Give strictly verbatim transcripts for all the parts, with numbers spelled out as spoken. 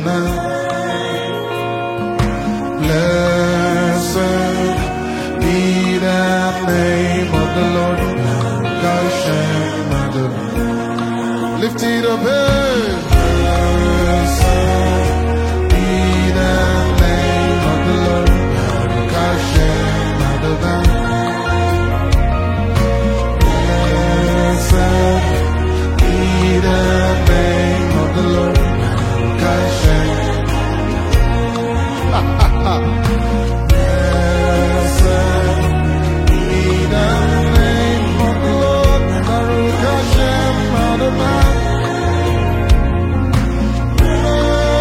Adonai. Blessed be the name of the Lord. Hashem Adonai. Lift it up, hey. Blessed be the name of the Lord. Hashem Adonai. Blessed be the name of the Lord. Hashem. Blessed be the name of the Lord. Baruch Hashem Adonai.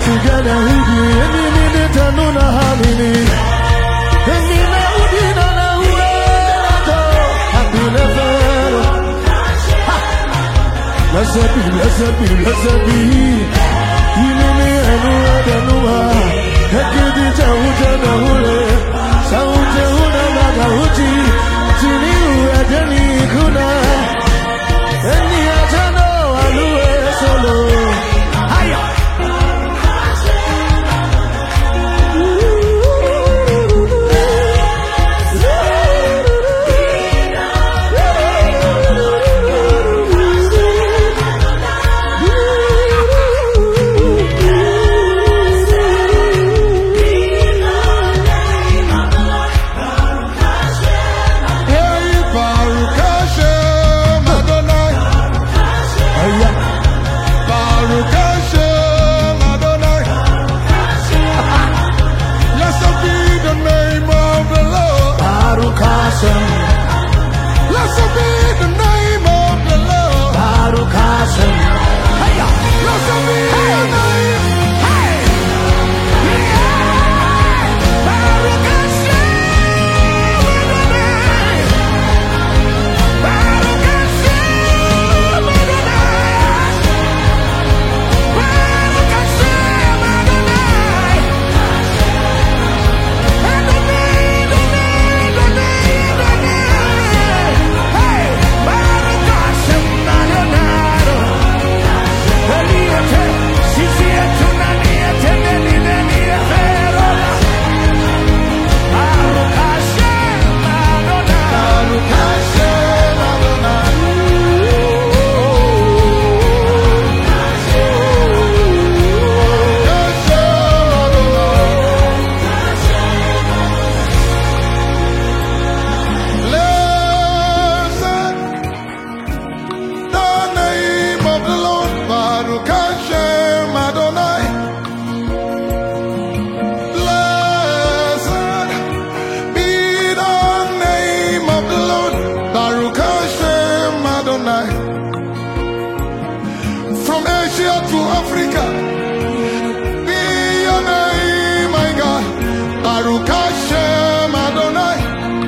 together with you. Any minute I know not how many. Any now did I know happy never. Blessed be, blessed be, blessed be. You know me, I know I know I get it out of the hole. Sound the hole, I'm a hooty. Tini, I don't kuna. Any other know I know it solo. Hiya. Blessed be the name of the Lord. Baruch Hashem. Hey, blessed be the name. Hey, Baruch Hashem. Baruch Hashem. Baruch Hashem. From Asia to Africa, be your name, my God. Baruch Hashem Adonai.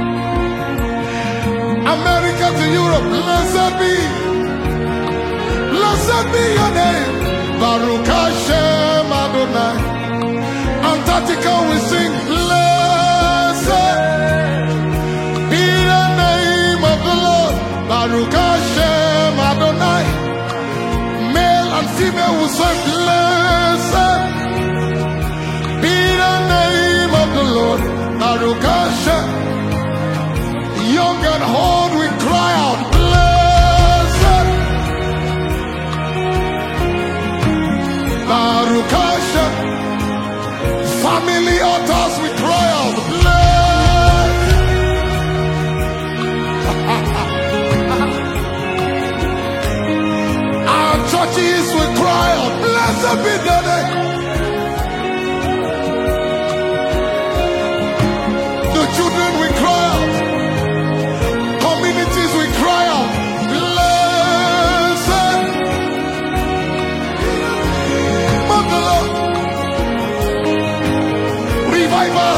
America to Europe, blessed be, blessed be your name. Baruch Hashem Adonai. Antarctica we sing, blessed be the name of the Lord. Baruch Hashem Adonai. And female will say, blessed be the name of the Lord. Baruch Hashem. Young and old we cry out, blessed. Baruch Hashem. Family altars we cry out, blessed. Churches will cry out, blessed be the name. The children will cry out. Communities will cry out, blessed. But the Lord, revival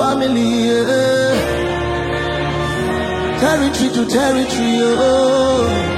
family. Yeah. Territory to territory. Oh.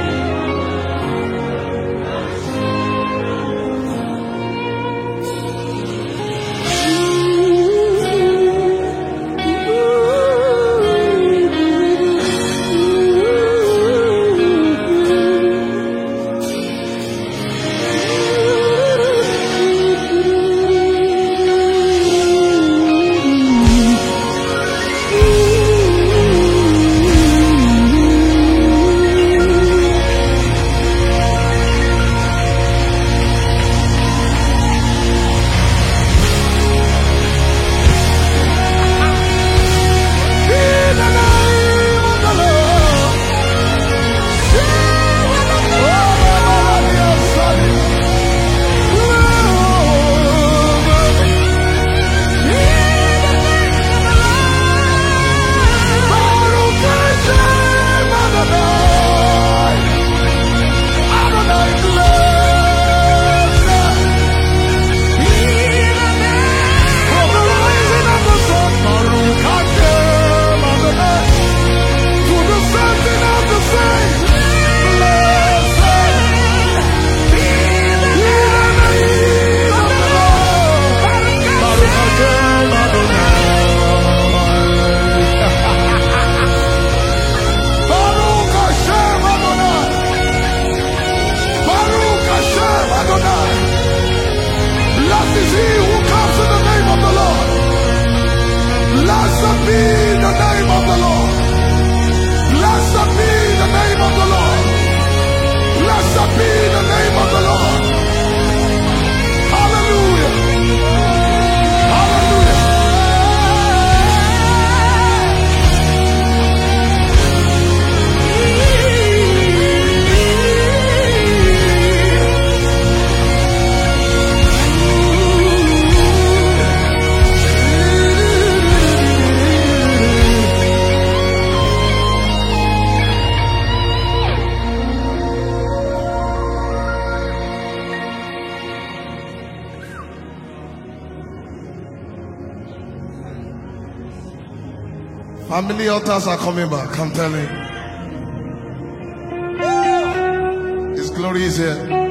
Family altars are coming back, I'm telling you. His glory is here.